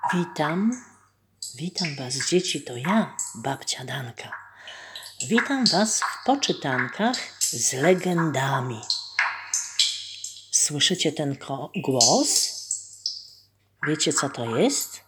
Witam Was, dzieci, to ja, babcia Danka. Witam Was w poczytankach z legendami. Słyszycie ten głos? Wiecie, co to jest?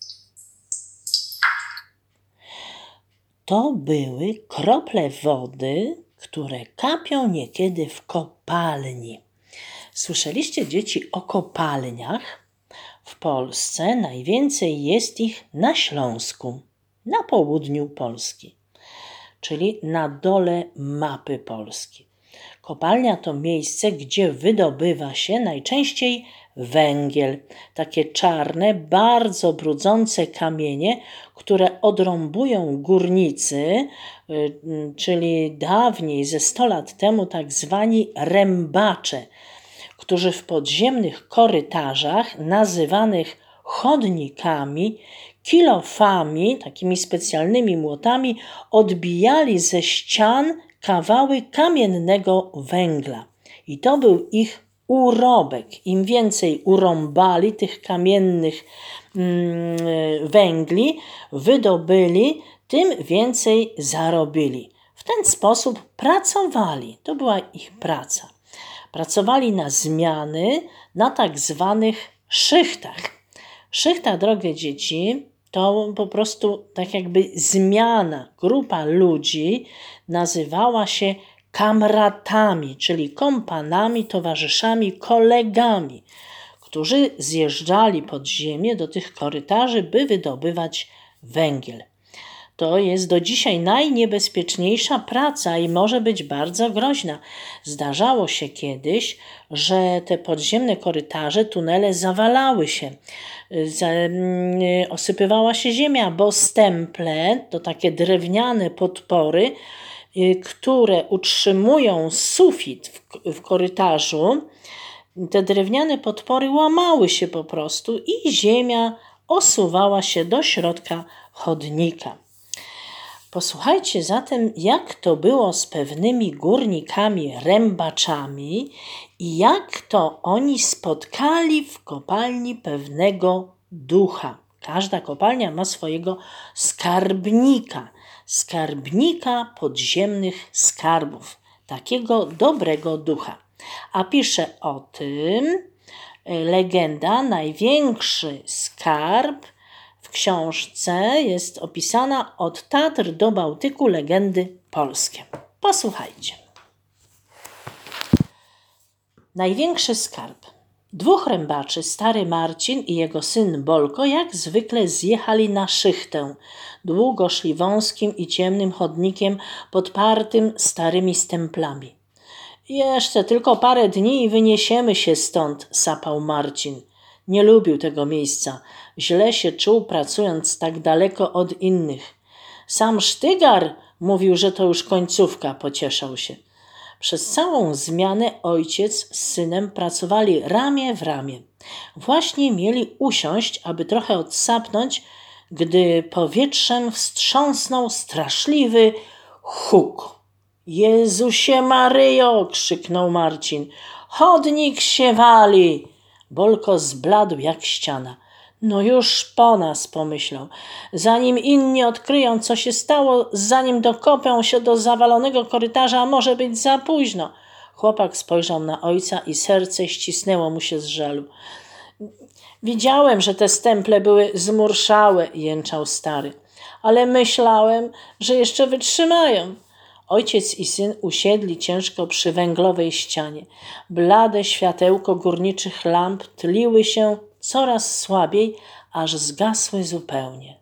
To były krople wody, które kapią niekiedy w kopalni. Słyszeliście, dzieci, o kopalniach? W Polsce najwięcej jest ich na Śląsku, na południu Polski, czyli na dole mapy Polski. Kopalnia to miejsce, gdzie wydobywa się najczęściej węgiel, takie czarne, bardzo brudzące kamienie, które odrąbują górnicy, czyli dawniej, ze 100 lat temu, tak zwani rębacze, którzy w podziemnych korytarzach, nazywanych chodnikami, kilofami, takimi specjalnymi młotami, odbijali ze ścian kawały kamiennego węgla. I to był ich urobek. Im więcej urąbali tych kamiennych węgli, wydobyli, tym więcej zarobili. W ten sposób pracowali. To była ich praca. Pracowali na zmiany, na tak zwanych szychtach. Szychta, drogie dzieci, to po prostu tak jakby zmiana. Grupa ludzi nazywała się kamratami, czyli kompanami, towarzyszami, kolegami, którzy zjeżdżali pod ziemię do tych korytarzy, by wydobywać węgiel. To jest do dzisiaj najniebezpieczniejsza praca i może być bardzo groźna. Zdarzało się kiedyś, że te podziemne korytarze, tunele zawalały się. Osypywała się ziemia, bo stemple, to takie drewniane podpory, które utrzymują sufit w korytarzu, te drewniane podpory łamały się po prostu i ziemia osuwała się do środka chodnika. Posłuchajcie zatem, jak to było z pewnymi górnikami, rębaczami i jak to oni spotkali w kopalni pewnego ducha. Każda kopalnia ma swojego skarbnika podziemnych skarbów, takiego dobrego ducha. A pisze o tym legenda, największy skarb w książce jest opisana od Tatr do Bałtyku, legendy polskie. Posłuchajcie. Największy skarb. 2 rębaczy, stary Marcin i jego syn Bolko, jak zwykle zjechali na szychtę, długo szli wąskim i ciemnym chodnikiem podpartym starymi stemplami. Jeszcze tylko parę dni i wyniesiemy się stąd, sapał Marcin. Nie lubił tego miejsca. Źle się czuł, pracując tak daleko od innych. Sam Sztygar mówił, że to już końcówka, pocieszał się. Przez całą zmianę ojciec z synem pracowali ramię w ramię. Właśnie mieli usiąść, aby trochę odsapnąć, gdy powietrzem wstrząsnął straszliwy huk. Jezusie Maryjo! Krzyknął Marcin. Chodnik się wali! Bolko zbladł jak ściana. No już po nas, pomyślał. Zanim inni odkryją, co się stało, zanim dokopią się do zawalonego korytarza, może być za późno. Chłopak spojrzał na ojca i serce ścisnęło mu się z żalu. Widziałem, że te stemple były zmurszałe, jęczał stary, ale myślałem, że jeszcze wytrzymają. Ojciec i syn usiedli ciężko przy węglowej ścianie. Blade światełko górniczych lamp tliły się coraz słabiej, aż zgasły zupełnie.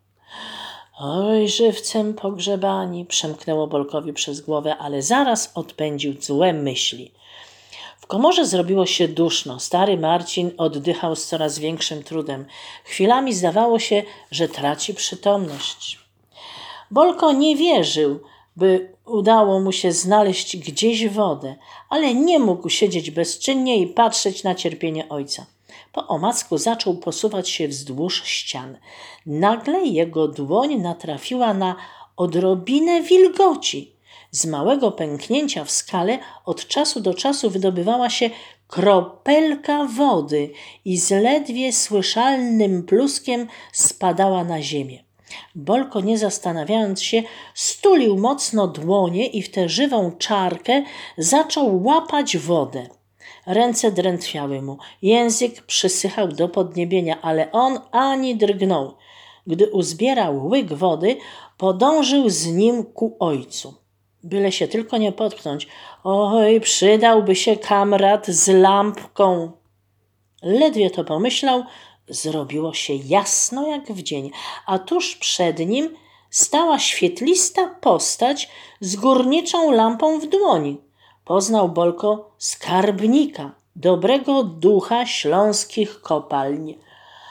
Oj, żywcem pogrzebani, przemknęło Bolkowi przez głowę, ale zaraz odpędził złe myśli. W komorze zrobiło się duszno. Stary Marcin oddychał z coraz większym trudem. Chwilami zdawało się, że traci przytomność. Bolko nie wierzył, by udało mu się znaleźć gdzieś wodę, ale nie mógł siedzieć bezczynnie i patrzeć na cierpienie ojca. Po omacku zaczął posuwać się wzdłuż ścian. Nagle jego dłoń natrafiła na odrobinę wilgoci. Z małego pęknięcia w skale od czasu do czasu wydobywała się kropelka wody i z ledwie słyszalnym pluskiem spadała na ziemię. Bolko, nie zastanawiając się, stulił mocno dłonie i w tę żywą czarkę zaczął łapać wodę. Ręce drętwiały mu, język przysychał do podniebienia, ale on ani drgnął. Gdy uzbierał łyk wody, podążył z nim ku ojcu. Byle się tylko nie potknąć. Oj, przydałby się kamrat z lampką. Ledwie to pomyślał, zrobiło się jasno jak w dzień, a tuż przed nim stała świetlista postać z górniczą lampą w dłoni. Poznał Bolko skarbnika, dobrego ducha śląskich kopalń.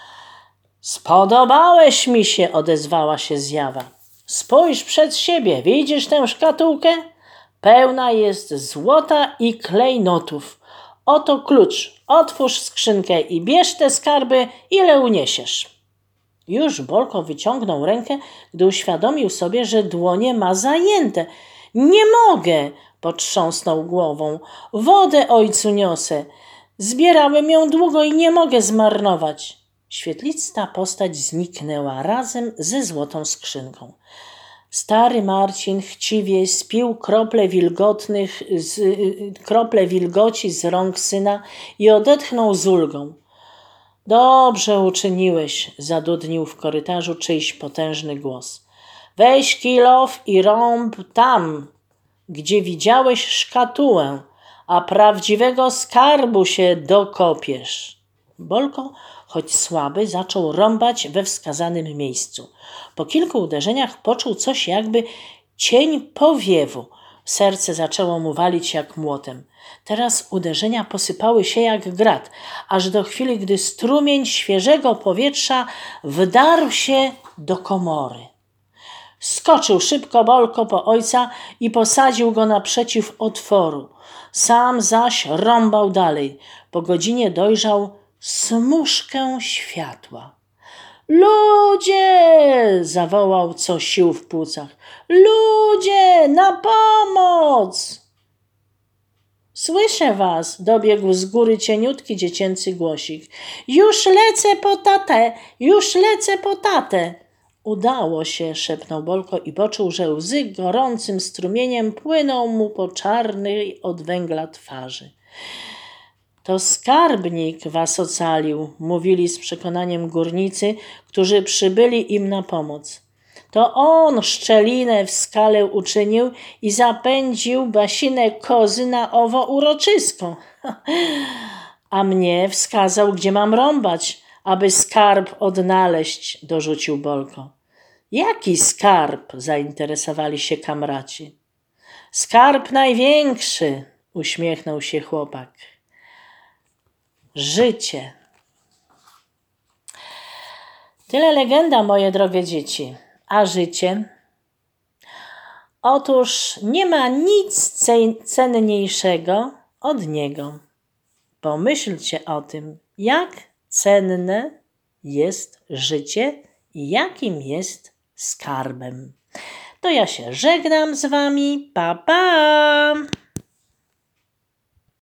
Spodobałeś mi się, odezwała się zjawa. Spójrz przed siebie, widzisz tę szkatułkę? Pełna jest złota i klejnotów. Oto klucz, otwórz skrzynkę i bierz te skarby, ile uniesiesz. Już Bolko wyciągnął rękę, gdy uświadomił sobie, że dłonie ma zajęte. Nie mogę, potrząsnął głową. Wodę ojcu niosę. Zbierałem ją długo i nie mogę zmarnować. Świetlista postać zniknęła razem ze złotą skrzynką. Stary Marcin chciwie spił krople wilgoci z rąk syna i odetchnął z ulgą. Dobrze uczyniłeś, zadudnił w korytarzu czyjś potężny głos. Weź kilof i rąb tam, gdzie widziałeś szkatułę, a prawdziwego skarbu się dokopiesz. Bolko, choć słaby, zaczął rąbać we wskazanym miejscu. Po kilku uderzeniach poczuł coś jakby cień powiewu. Serce zaczęło mu walić jak młotem. Teraz uderzenia posypały się jak grad, aż do chwili, gdy strumień świeżego powietrza wdarł się do komory. Skoczył szybko Bolko po ojca i posadził go naprzeciw otworu. Sam zaś rąbał dalej. Po godzinie dojrzał smużkę światła. Ludzie! Zawołał co sił w płucach. Ludzie! Na pomoc! Słyszę was! Dobiegł z góry cieniutki dziecięcy głosik. Już lecę po tatę! Już lecę po tatę! Udało się, szepnął Bolko i poczuł, że łzy gorącym strumieniem płyną mu po czarnej od węgla twarzy. To skarbnik was ocalił, mówili z przekonaniem górnicy, którzy przybyli im na pomoc. To on szczelinę w skale uczynił i zapędził basinę kozy na owo uroczysko. A mnie wskazał, gdzie mam rąbać, aby skarb odnaleźć, dorzucił Bolko. Jaki skarb? Zainteresowali się kamraci. Skarb największy, uśmiechnął się chłopak. Życie. Tyle legenda, moje drogie dzieci. A życie? Otóż nie ma nic cenniejszego od niego. Pomyślcie o tym, jak cenne jest życie i jakim jest skarbem. To ja się żegnam z wami. Pa, pa!